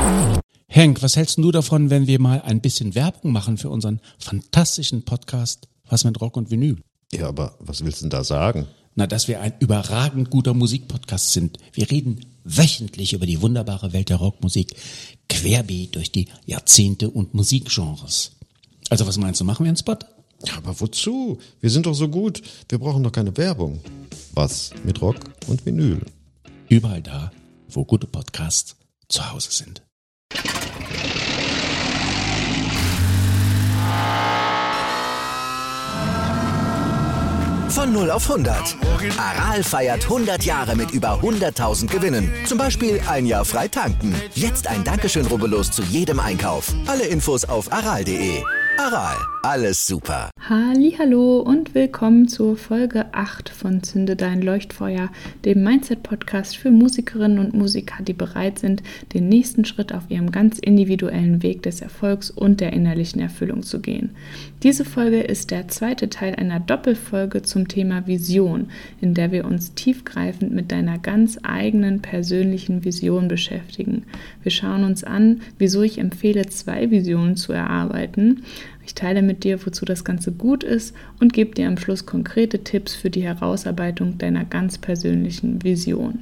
Henk, was hältst du davon, wenn wir mal ein bisschen Werbung machen für unseren fantastischen Podcast Was mit Rock und Vinyl? Ja, aber was willst du denn da sagen? Na, dass wir ein überragend guter Musikpodcast sind. Wir reden wöchentlich über die wunderbare Welt der Rockmusik, querbeet durch die Jahrzehnte und Musikgenres. Also was meinst du, machen wir einen Spot? Ja, aber wozu? Wir sind doch so gut. Wir brauchen doch keine Werbung. Was mit Rock und Vinyl? Überall da, wo gute Podcasts zu Hause sind. Von 0 auf 100. Aral feiert 100 Jahre mit über 100.000 Gewinnen. Zum Beispiel ein Jahr frei tanken. Jetzt ein Dankeschön, rubbellos zu jedem Einkauf. Alle Infos auf aral.de. Aral, alles super. Hallihallo und willkommen zur Folge 8 von Zünde dein Leuchtfeuer, dem Mindset-Podcast für Musikerinnen und Musiker, die bereit sind, den nächsten Schritt auf ihrem ganz individuellen Weg des Erfolgs und der innerlichen Erfüllung zu gehen. Diese Folge ist der zweite Teil einer Doppelfolge zum Thema Vision, in der wir uns tiefgreifend mit deiner ganz eigenen persönlichen Vision beschäftigen. Wir schauen uns an, wieso ich empfehle, 2 Visionen zu erarbeiten. Ich teile mit dir, wozu das Ganze gut ist und gebe dir am Schluss konkrete Tipps für die Herausarbeitung deiner ganz persönlichen Vision.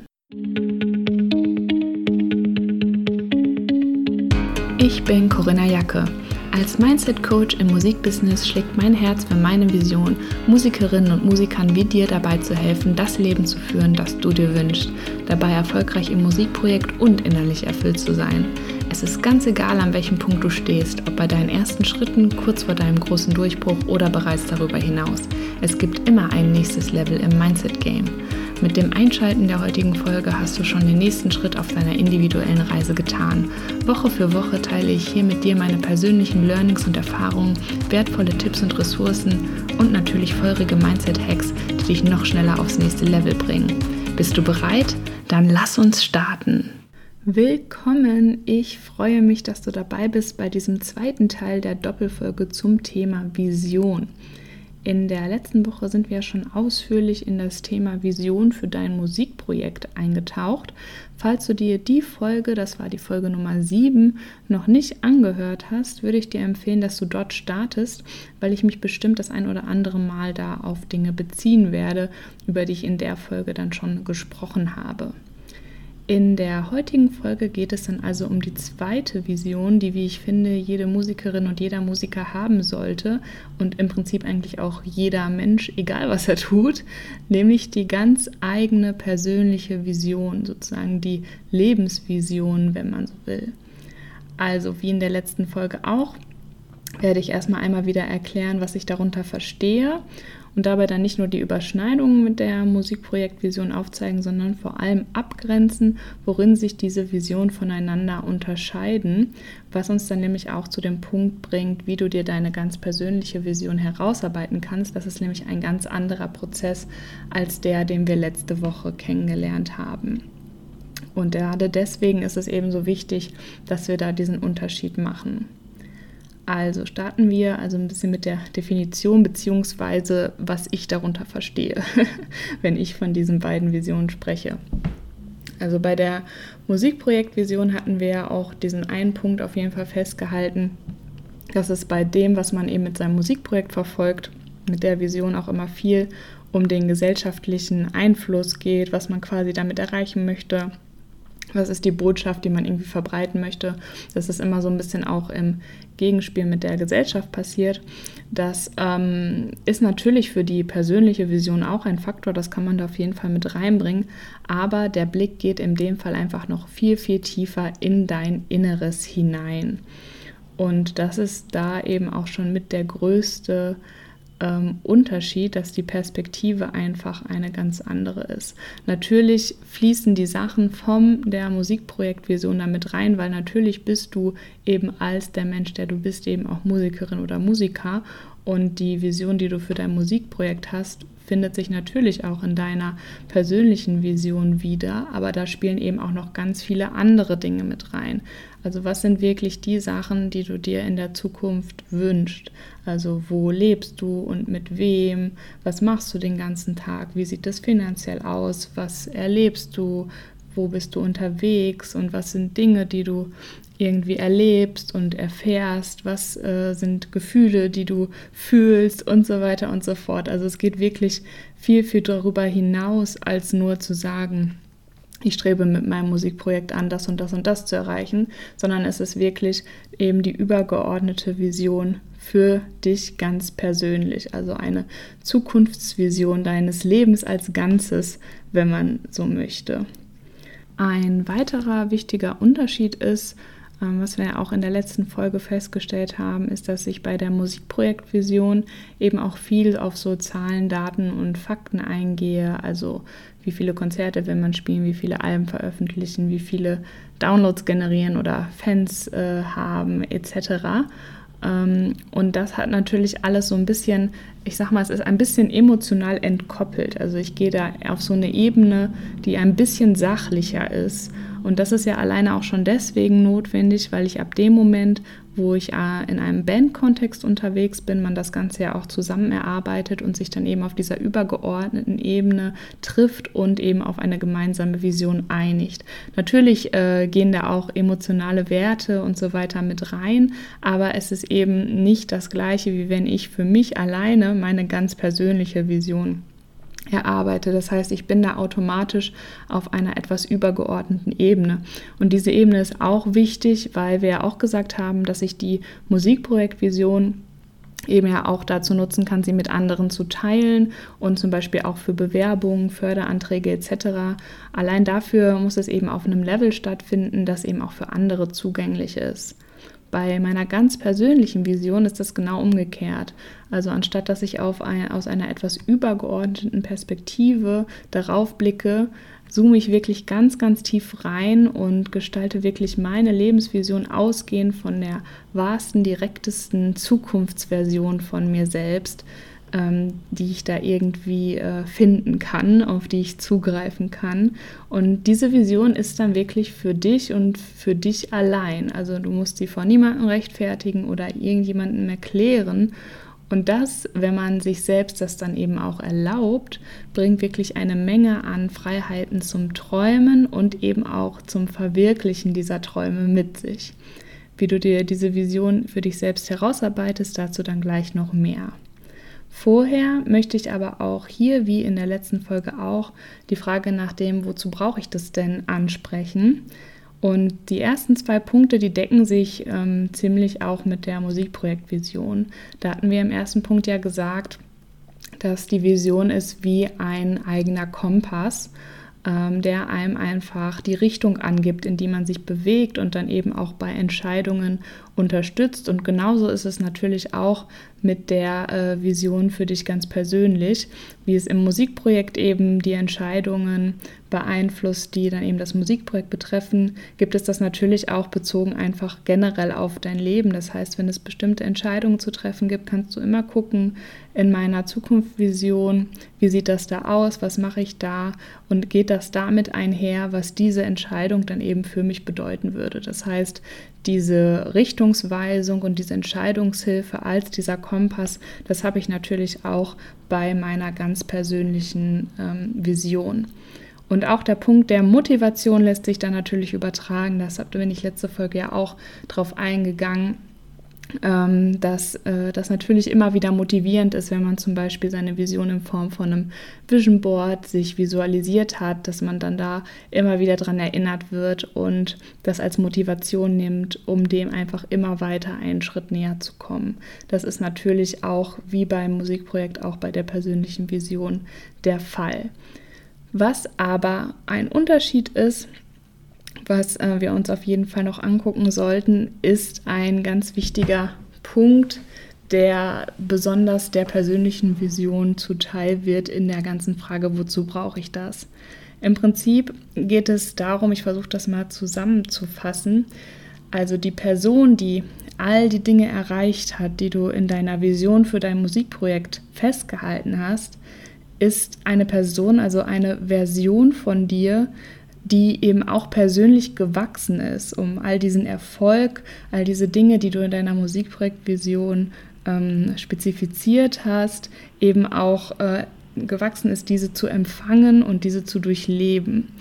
Ich bin Corinna Jacke. Als Mindset-Coach im Musikbusiness schlägt mein Herz für meine Vision, Musikerinnen und Musikern wie dir dabei zu helfen, das Leben zu führen, das du dir wünschst, dabei erfolgreich im Musikprojekt und innerlich erfüllt zu sein. Es ist ganz egal, an welchem Punkt du stehst, ob bei deinen ersten Schritten, kurz vor deinem großen Durchbruch oder bereits darüber hinaus. Es gibt immer ein nächstes Level im Mindset-Game. Mit dem Einschalten der heutigen Folge hast du schon den nächsten Schritt auf deiner individuellen Reise getan. Woche für Woche teile ich hier mit dir meine persönlichen Learnings und Erfahrungen, wertvolle Tipps und Ressourcen und natürlich feurige Mindset-Hacks, die dich noch schneller aufs nächste Level bringen. Bist du bereit? Dann lass uns starten! Willkommen! Ich freue mich, dass du dabei bist bei diesem zweiten Teil der Doppelfolge zum Thema Vision. In der letzten Woche sind wir schon ausführlich in das Thema Vision für dein Musikprojekt eingetaucht. Falls du dir die Folge, das war die Folge Nummer 7, noch nicht angehört hast, würde ich dir empfehlen, dass du dort startest, weil ich mich bestimmt das ein oder andere Mal da auf Dinge beziehen werde, über die ich in der Folge dann schon gesprochen habe. In der heutigen Folge geht es dann also um die zweite Vision, die, wie ich finde, jede Musikerin und jeder Musiker haben sollte und im Prinzip eigentlich auch jeder Mensch, egal was er tut, nämlich die ganz eigene persönliche Vision, sozusagen die Lebensvision, wenn man so will. Also wie in der letzten Folge auch, werde ich erstmal einmal wieder erklären, was ich darunter verstehe und dabei dann nicht nur die Überschneidungen mit der Musikprojektvision aufzeigen, sondern vor allem abgrenzen, worin sich diese Visionen voneinander unterscheiden, was uns dann nämlich auch zu dem Punkt bringt, wie du dir deine ganz persönliche Vision herausarbeiten kannst. Das ist nämlich ein ganz anderer Prozess als der, den wir letzte Woche kennengelernt haben. Und gerade deswegen ist es eben so wichtig, dass wir da diesen Unterschied machen. Also starten wir also ein bisschen mit der Definition beziehungsweise was ich darunter verstehe, wenn ich von diesen beiden Visionen spreche. Also bei der Musikprojektvision hatten wir ja auch diesen einen Punkt auf jeden Fall festgehalten, dass es bei dem, was man eben mit seinem Musikprojekt verfolgt, mit der Vision auch immer viel um den gesellschaftlichen Einfluss geht, was man quasi damit erreichen möchte. Was ist die Botschaft, die man irgendwie verbreiten möchte? Das ist immer so ein bisschen auch im Gegenspiel mit der Gesellschaft passiert. Das ist natürlich für die persönliche Vision auch ein Faktor, das kann man da auf jeden Fall mit reinbringen. Aber der Blick geht in dem Fall einfach noch viel, viel tiefer in dein Inneres hinein. Und das ist da eben auch schon mit der größte Unterschied, dass die Perspektive einfach eine ganz andere ist. Natürlich fließen die Sachen von der Musikprojektvision damit rein, weil natürlich bist du eben als der Mensch, der du bist, eben auch Musikerin oder Musiker und die Vision, die du für dein Musikprojekt hast, findet sich natürlich auch in deiner persönlichen Vision wieder, aber da spielen eben auch noch ganz viele andere Dinge mit rein. Also was sind wirklich die Sachen, die du dir in der Zukunft wünschst? Also wo lebst du und mit wem? Was machst du den ganzen Tag? Wie sieht das finanziell aus? Was erlebst du? wo bist du unterwegs und was sind Dinge, die du irgendwie erlebst und erfährst, was sind Gefühle, die du fühlst und so weiter und so fort. Also es geht wirklich viel, viel darüber hinaus, als nur zu sagen, ich strebe mit meinem Musikprojekt an, das und das und das zu erreichen, sondern es ist wirklich eben die übergeordnete Vision für dich ganz persönlich, also eine Zukunftsvision deines Lebens als Ganzes, wenn man so möchte. Ein weiterer wichtiger Unterschied ist, was wir ja auch in der letzten Folge festgestellt haben, ist, dass ich bei der Musikprojektvision eben auch viel auf so Zahlen, Daten und Fakten eingehe, also wie viele Konzerte will man spielen, wie viele Alben veröffentlichen, wie viele Downloads generieren oder Fans haben etc. Und das hat natürlich alles so ein bisschen, ich sag mal, es ist ein bisschen emotional entkoppelt. Also ich gehe da auf so eine Ebene, die ein bisschen sachlicher ist. Und das ist ja alleine auch schon deswegen notwendig, weil ich ab dem Moment, wo ich in einem Bandkontext unterwegs bin, man das Ganze ja auch zusammen erarbeitet und sich dann eben auf dieser übergeordneten Ebene trifft und eben auf eine gemeinsame Vision einigt. Natürlich gehen da auch emotionale Werte und so weiter mit rein, aber es ist eben nicht das Gleiche, wie wenn ich für mich alleine meine ganz persönliche Vision erarbeite. Das heißt, ich bin da automatisch auf einer etwas übergeordneten Ebene. Und diese Ebene ist auch wichtig, weil wir ja auch gesagt haben, dass ich die Musikprojektvision eben ja auch dazu nutzen kann, sie mit anderen zu teilen und zum Beispiel auch für Bewerbungen, Förderanträge etc. Allein dafür muss es eben auf einem Level stattfinden, das eben auch für andere zugänglich ist. Bei meiner ganz persönlichen Vision ist das genau umgekehrt. Also anstatt dass ich aus einer etwas übergeordneten Perspektive darauf blicke, zoome ich wirklich ganz, ganz tief rein und gestalte wirklich meine Lebensvision ausgehend von der wahrsten, direktesten Zukunftsversion von mir selbst, die ich da irgendwie finden kann, auf die ich zugreifen kann. Und diese Vision ist dann wirklich für dich und für dich allein. Also du musst sie vor niemandem rechtfertigen oder irgendjemandem erklären. Und das, wenn man sich selbst das dann eben auch erlaubt, bringt wirklich eine Menge an Freiheiten zum Träumen und eben auch zum Verwirklichen dieser Träume mit sich. Wie du dir diese Vision für dich selbst herausarbeitest, dazu dann gleich noch mehr. Vorher möchte ich aber auch hier, wie in der letzten Folge auch, die Frage nach dem, wozu brauche ich das denn, ansprechen. Und die ersten 2 Punkte, die decken sich ziemlich auch mit der Musikprojektvision. Da hatten wir im ersten Punkt ja gesagt, dass die Vision ist wie ein eigener Kompass, der einem einfach die Richtung angibt, in die man sich bewegt und dann eben auch bei Entscheidungen unterstützt. Und genauso ist es natürlich auch mit der Vision für dich ganz persönlich, wie es im Musikprojekt eben die Entscheidungen beeinflusst, die dann eben das Musikprojekt betreffen, gibt es das natürlich auch bezogen einfach generell auf dein Leben. Das heißt, wenn es bestimmte Entscheidungen zu treffen gibt, kannst du immer gucken, in meiner Zukunftsvision, wie sieht das da aus, was mache ich da und geht das damit einher, was diese Entscheidung dann eben für mich bedeuten würde. Das heißt, diese Richtungsweisung und diese Entscheidungshilfe als dieser Kompass, das habe ich natürlich auch bei meiner ganz persönlichen Vision. Und auch der Punkt der Motivation lässt sich dann natürlich übertragen. Das bin ich letzte Folge ja auch drauf eingegangen, dass das natürlich immer wieder motivierend ist, wenn man zum Beispiel seine Vision in Form von einem Vision Board sich visualisiert hat, dass man dann da immer wieder dran erinnert wird und das als Motivation nimmt, um dem einfach immer weiter einen Schritt näher zu kommen. Das ist natürlich auch wie beim Musikprojekt, auch bei der persönlichen Vision der Fall. Was aber ein Unterschied ist, was wir uns auf jeden Fall noch angucken sollten, ist ein ganz wichtiger Punkt, der besonders der persönlichen Vision zuteil wird in der ganzen Frage, wozu brauche ich das? Im Prinzip geht es darum, ich versuche das mal zusammenzufassen, also die Person, die all die Dinge erreicht hat, die du in deiner Vision für dein Musikprojekt festgehalten hast, ist eine Person, also eine Version von dir, die eben auch persönlich gewachsen ist, um all diesen Erfolg, all diese Dinge, die du in deiner Musikprojektvision spezifiziert hast, eben auch gewachsen ist, diese zu empfangen und diese zu durchleben.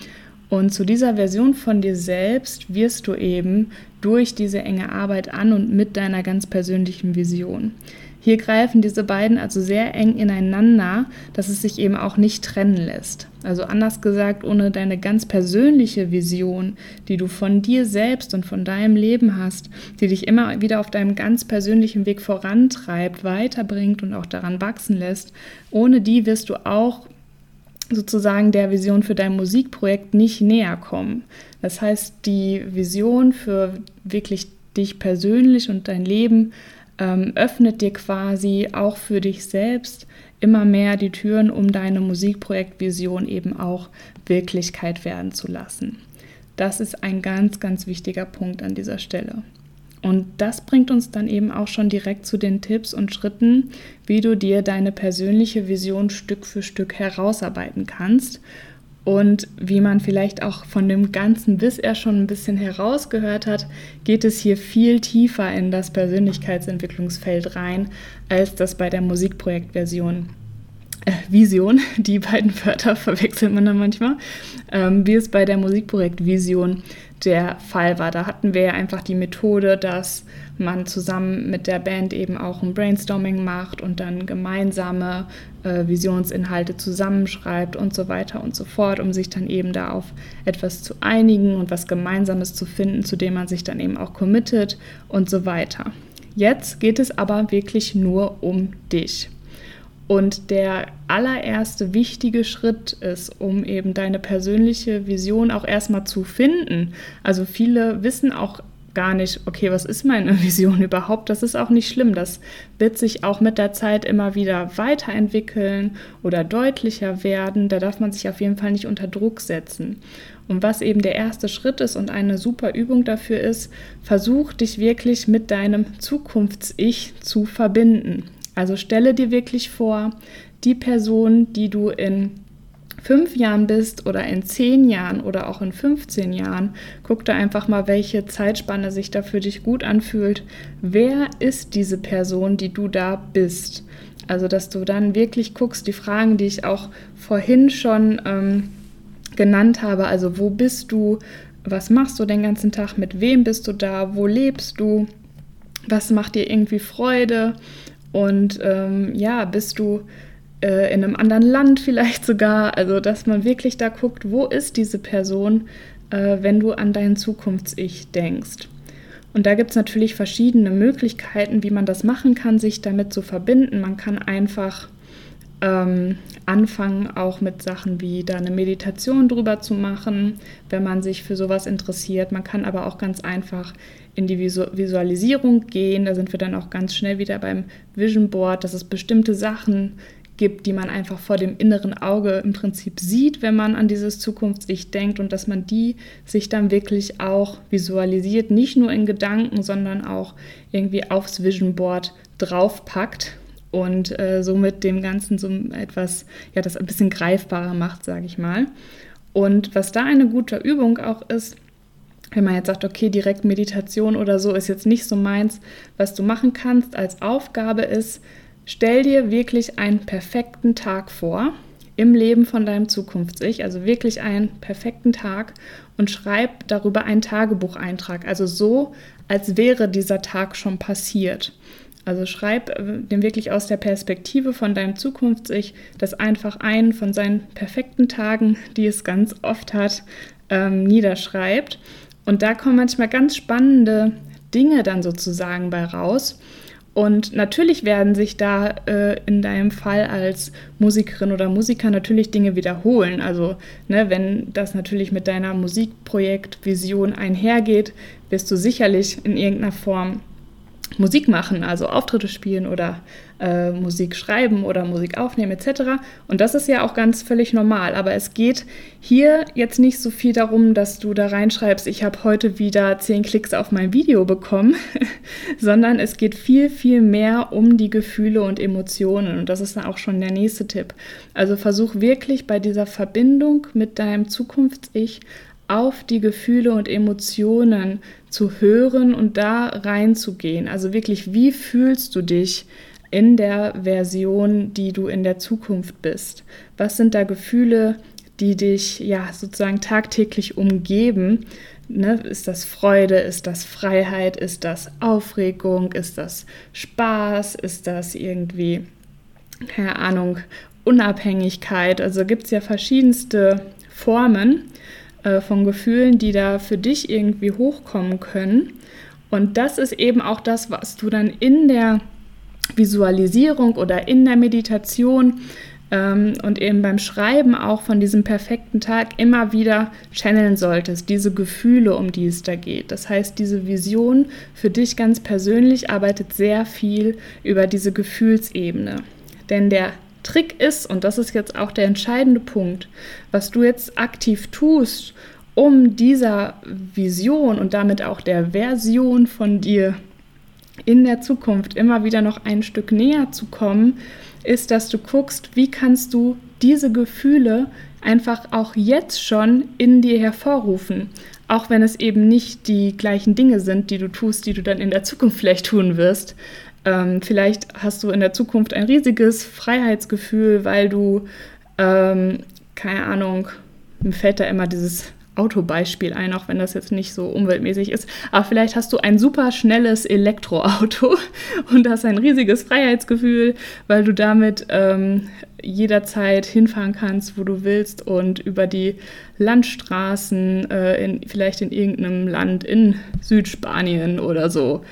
Und zu dieser Version von dir selbst wirst du eben durch diese enge Arbeit an und mit deiner ganz persönlichen Vision. Hier greifen diese beiden also sehr eng ineinander, dass es sich eben auch nicht trennen lässt. Also anders gesagt, ohne deine ganz persönliche Vision, die du von dir selbst und von deinem Leben hast, die dich immer wieder auf deinem ganz persönlichen Weg vorantreibt, weiterbringt und auch daran wachsen lässt, ohne die wirst du auch sozusagen der Vision für dein Musikprojekt nicht näher kommen. Das heißt, die Vision für wirklich dich persönlich und dein Leben öffnet dir quasi auch für dich selbst immer mehr die Türen, um deine Musikprojektvision eben auch Wirklichkeit werden zu lassen. Das ist ein ganz, ganz wichtiger Punkt an dieser Stelle. Und das bringt uns dann eben auch schon direkt zu den Tipps und Schritten, wie du dir deine persönliche Vision Stück für Stück herausarbeiten kannst. Und wie man vielleicht auch von dem Ganzen bisher schon ein bisschen herausgehört hat, geht es hier viel tiefer in das Persönlichkeitsentwicklungsfeld rein, als das bei der Musikprojektvision, die beiden Wörter verwechselt man dann manchmal, wie es bei der Musikprojektvision der Fall war. Da hatten wir ja einfach die Methode, dass man zusammen mit der Band eben auch ein Brainstorming macht und dann gemeinsame Visionsinhalte zusammenschreibt und so weiter und so fort, um sich dann eben da auf etwas zu einigen und was Gemeinsames zu finden, zu dem man sich dann eben auch committet und so weiter. Jetzt geht es aber wirklich nur um dich. Und der allererste wichtige Schritt ist, um eben deine persönliche Vision auch erstmal zu finden. Also viele wissen auch gar nicht, okay, was ist meine Vision überhaupt? Das ist auch nicht schlimm. Das wird sich auch mit der Zeit immer wieder weiterentwickeln oder deutlicher werden. Da darf man sich auf jeden Fall nicht unter Druck setzen. Und was eben der erste Schritt ist und eine super Übung dafür ist, versuch dich wirklich mit deinem Zukunfts-Ich zu verbinden. Also stelle dir wirklich vor, die Person, die du in 5 Jahren bist oder in 10 Jahren oder auch in 15 Jahren, guck da einfach mal, welche Zeitspanne sich da für dich gut anfühlt. Wer ist diese Person, die du da bist? Also, dass du dann wirklich guckst, die Fragen, die ich auch vorhin schon genannt habe, also wo bist du, was machst du den ganzen Tag, mit wem bist du da, wo lebst du, was macht dir irgendwie Freude? Und bist du in einem anderen Land vielleicht sogar, also dass man wirklich da guckt, wo ist diese Person, wenn du an dein Zukunfts-Ich denkst. Und da gibt es natürlich verschiedene Möglichkeiten, wie man das machen kann, sich damit zu verbinden. Man kann einfach anfangen, auch mit Sachen wie da eine Meditation drüber zu machen, wenn man sich für sowas interessiert. Man kann aber auch ganz einfach in die Visualisierung gehen. Da sind wir dann auch ganz schnell wieder beim Vision Board, dass es bestimmte Sachen gibt, die man einfach vor dem inneren Auge im Prinzip sieht, wenn man an dieses Zukunfts-Ich denkt und dass man die sich dann wirklich auch visualisiert, nicht nur in Gedanken, sondern auch irgendwie aufs Vision Board draufpackt und somit dem Ganzen so etwas, ja, das ein bisschen greifbarer macht, sage ich mal. Und was da eine gute Übung auch ist, wenn man jetzt sagt, okay, direkt Meditation oder so ist jetzt nicht so meins, was du machen kannst als Aufgabe ist, stell dir wirklich einen perfekten Tag vor im Leben von deinem Zukunfts-Ich, also wirklich einen perfekten Tag und schreib darüber einen Tagebucheintrag, also so, als wäre dieser Tag schon passiert. Also schreib den wirklich aus der Perspektive von deinem Zukunfts-Ich das einfach einen von seinen perfekten Tagen, die es ganz oft hat, niederschreibt. Und da kommen manchmal ganz spannende Dinge dann sozusagen bei raus. Und natürlich werden sich da in deinem Fall als Musikerin oder Musiker natürlich Dinge wiederholen. Also wenn das natürlich mit deiner Musikprojektvision einhergeht, wirst du sicherlich in irgendeiner Form Musik machen, also Auftritte spielen oder Musik schreiben oder Musik aufnehmen etc. Und das ist ja auch ganz völlig normal. Aber es geht hier jetzt nicht so viel darum, dass du da reinschreibst, ich habe heute wieder 10 Klicks auf mein Video bekommen, sondern es geht viel, viel mehr um die Gefühle und Emotionen. Und das ist dann auch schon der nächste Tipp. Also versuch wirklich bei dieser Verbindung mit deinem Zukunfts-Ich auf die Gefühle und Emotionen zu hören und da reinzugehen. Also wirklich, wie fühlst du dich in der Version, die du in der Zukunft bist? Was sind da Gefühle, die dich ja sozusagen tagtäglich umgeben. Ne? Ist das Freude, ist das Freiheit, ist das Aufregung, ist das Spaß, ist das irgendwie, keine Ahnung, Unabhängigkeit? Also gibt es ja verschiedenste Formen von Gefühlen, die da für dich irgendwie hochkommen können. Und das ist eben auch das, was du dann in der Visualisierung oder in der Meditation und eben beim Schreiben auch von diesem perfekten Tag immer wieder channeln solltest, diese Gefühle, um die es da geht. Das heißt, diese Vision für dich ganz persönlich arbeitet sehr viel über diese Gefühlsebene. Denn der Trick ist, und das ist jetzt auch der entscheidende Punkt, was du jetzt aktiv tust, um dieser Vision und damit auch der Version von dir in der Zukunft immer wieder noch ein Stück näher zu kommen, ist, dass du guckst, wie kannst du diese Gefühle einfach auch jetzt schon in dir hervorrufen. Auch wenn es eben nicht die gleichen Dinge sind, die du tust, die du dann in der Zukunft vielleicht tun wirst. Vielleicht hast du in der Zukunft ein riesiges Freiheitsgefühl, weil du, keine Ahnung, mir fällt da immer dieses Autobeispiel ein, auch wenn das jetzt nicht so umweltmäßig ist, aber vielleicht hast du ein super schnelles Elektroauto und hast ein riesiges Freiheitsgefühl, weil du damit jederzeit hinfahren kannst, wo du willst und über die Landstraßen vielleicht in irgendeinem Land in Südspanien oder so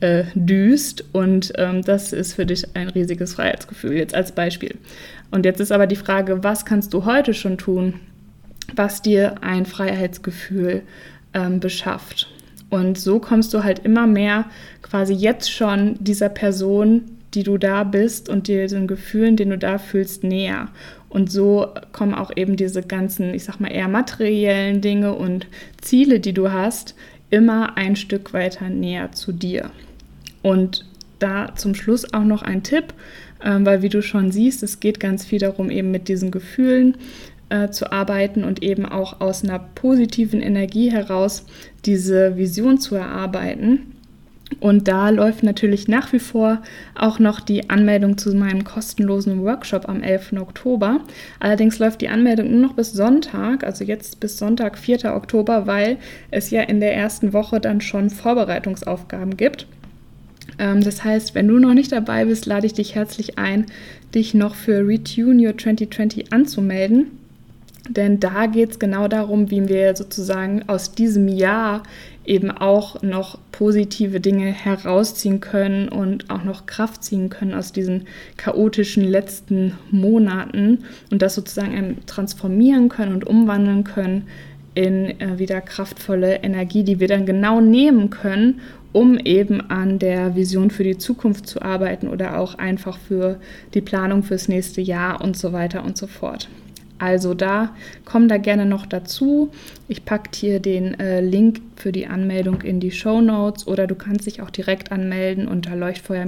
düst und das ist für dich ein riesiges Freiheitsgefühl, jetzt als Beispiel. Und jetzt ist aber die Frage, was kannst du heute schon tun, was dir ein Freiheitsgefühl beschafft. Und so kommst du halt immer mehr quasi jetzt schon dieser Person, die du da bist und diesen Gefühlen, den du da fühlst, näher. Und so kommen auch eben diese ganzen, ich sag mal, eher materiellen Dinge und Ziele, die du hast, immer ein Stück weiter näher zu dir. Und da zum Schluss auch noch ein Tipp, weil wie du schon siehst, es geht ganz viel darum, eben mit diesen Gefühlen zu arbeiten und eben auch aus einer positiven Energie heraus diese Vision zu erarbeiten. Und da läuft natürlich nach wie vor auch noch die Anmeldung zu meinem kostenlosen Workshop am 11. Oktober. Allerdings läuft die Anmeldung nur noch bis Sonntag, also jetzt bis Sonntag, 4. Oktober, weil es ja in der ersten Woche dann schon Vorbereitungsaufgaben gibt. Das heißt, wenn du noch nicht dabei bist, lade ich dich herzlich ein, dich noch für Retune Your 2020 anzumelden. Denn da geht es genau darum, wie wir sozusagen aus diesem Jahr eben auch noch positive Dinge herausziehen können und auch noch Kraft ziehen können aus diesen chaotischen letzten Monaten und das sozusagen transformieren können und umwandeln können in wieder kraftvolle Energie, die wir dann genau nehmen können, um eben an der Vision für die Zukunft zu arbeiten oder auch einfach für die Planung fürs nächste Jahr und so weiter und so fort. Also komm da gerne noch dazu. Ich packe dir den Link für die Anmeldung in die Shownotes oder du kannst dich auch direkt anmelden unter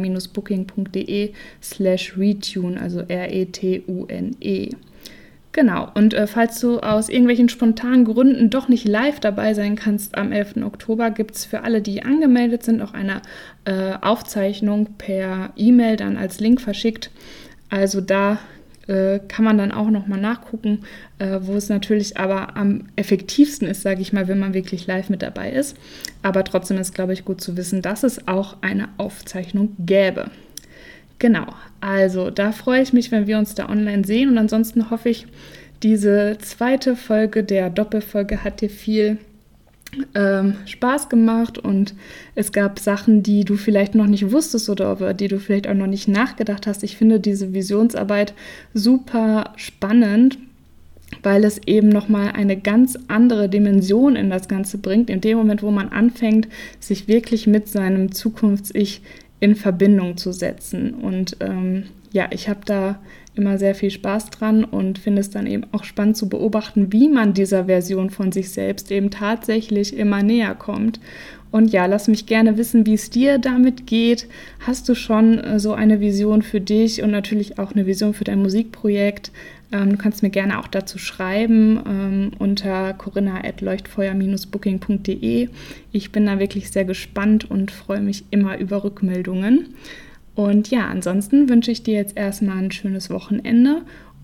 leuchtfeuer-booking.de/retune, also RETUNE. Genau, und falls du aus irgendwelchen spontanen Gründen doch nicht live dabei sein kannst, am 11. Oktober gibt es für alle, die angemeldet sind, auch eine Aufzeichnung per E-Mail dann als Link verschickt. Also da kann man dann auch nochmal nachgucken, wo es natürlich aber am effektivsten ist, sage ich mal, wenn man wirklich live mit dabei ist. Aber trotzdem ist, glaube ich, gut zu wissen, dass es auch eine Aufzeichnung gäbe. Genau, also da freue ich mich, wenn wir uns da online sehen. Und ansonsten hoffe ich, diese zweite Folge der Doppelfolge hat dir viel Spaß gemacht und es gab Sachen, die du vielleicht noch nicht wusstest oder über die du vielleicht auch noch nicht nachgedacht hast. Ich finde diese Visionsarbeit super spannend, weil es eben nochmal eine ganz andere Dimension in das Ganze bringt, in dem Moment, wo man anfängt, sich wirklich mit seinem Zukunfts-Ich in Verbindung zu setzen. Und ich habe da immer sehr viel Spaß dran und finde es dann eben auch spannend zu beobachten, wie man dieser Version von sich selbst eben tatsächlich immer näher kommt. Und ja, lass mich gerne wissen, wie es dir damit geht. Hast du schon so eine Vision für dich und natürlich auch eine Vision für dein Musikprojekt? Du kannst mir gerne auch dazu schreiben unter corinna@leuchtfeuer-booking.de. Ich bin da wirklich sehr gespannt und freue mich immer über Rückmeldungen. Und ja, ansonsten wünsche ich dir jetzt erstmal ein schönes Wochenende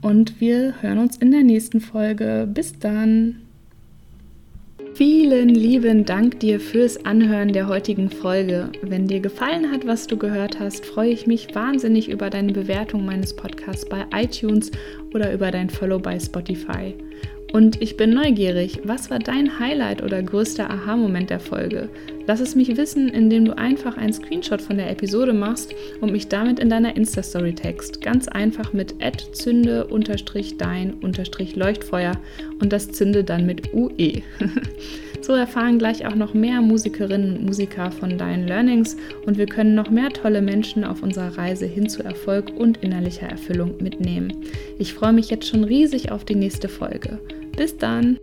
und wir hören uns in der nächsten Folge. Bis dann! Vielen lieben Dank dir fürs Anhören der heutigen Folge. Wenn dir gefallen hat, was du gehört hast, freue ich mich wahnsinnig über deine Bewertung meines Podcasts bei iTunes oder über dein Follow bei Spotify. Und ich bin neugierig, was war dein Highlight oder größter Aha-Moment der Folge? Lass es mich wissen, indem du einfach einen Screenshot von der Episode machst und mich damit in deiner Insta-Story text. Ganz einfach mit @zünde_dein_Leuchtfeuer und das Zünde dann mit UE. So erfahren gleich auch noch mehr Musikerinnen und Musiker von deinen Learnings und wir können noch mehr tolle Menschen auf unserer Reise hin zu Erfolg und innerlicher Erfüllung mitnehmen. Ich freue mich jetzt schon riesig auf die nächste Folge. Bis dann!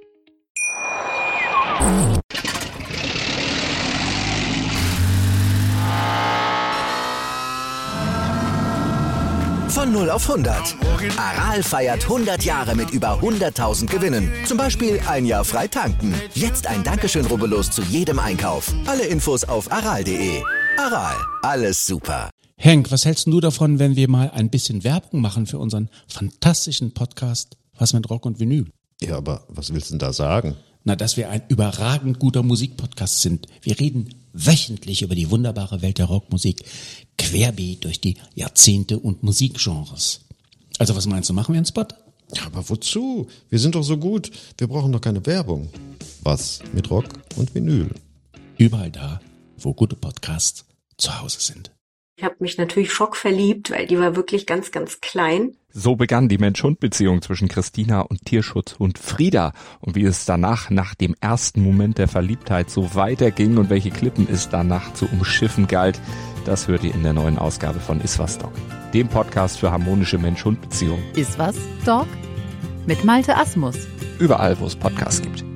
Von 0 auf 100. Aral feiert 100 Jahre mit über 100.000 Gewinnen. Zum Beispiel ein Jahr frei tanken. Jetzt ein Dankeschön, rubbellos zu jedem Einkauf. Alle Infos auf aral.de. Aral, alles super. Henk, was hältst du davon, wenn wir mal ein bisschen Werbung machen für unseren fantastischen Podcast Was mit Rock und Vinyl? Ja, aber was willst du denn da sagen? Na, dass wir ein überragend guter Musikpodcast sind. Wir reden wöchentlich über die wunderbare Welt der Rockmusik, querbeet durch die Jahrzehnte und Musikgenres. Also was meinst du, machen wir einen Spot? Ja, aber wozu? Wir sind doch so gut. Wir brauchen doch keine Werbung. Was mit Rock und Vinyl? Überall da, wo gute Podcasts zu Hause sind. Ich habe mich natürlich schockverliebt, weil die war wirklich ganz, ganz klein. So begann die Mensch-Hund-Beziehung zwischen Christina und Tierschutzhund Frieda. Und wie es danach, nach dem ersten Moment der Verliebtheit, so weiterging und welche Klippen es danach zu umschiffen galt, das hört ihr in der neuen Ausgabe von Iswas Dog, dem Podcast für harmonische Mensch-Hund-Beziehungen. Iswas Dog? Mit Malte Asmus. Überall, wo es Podcasts gibt.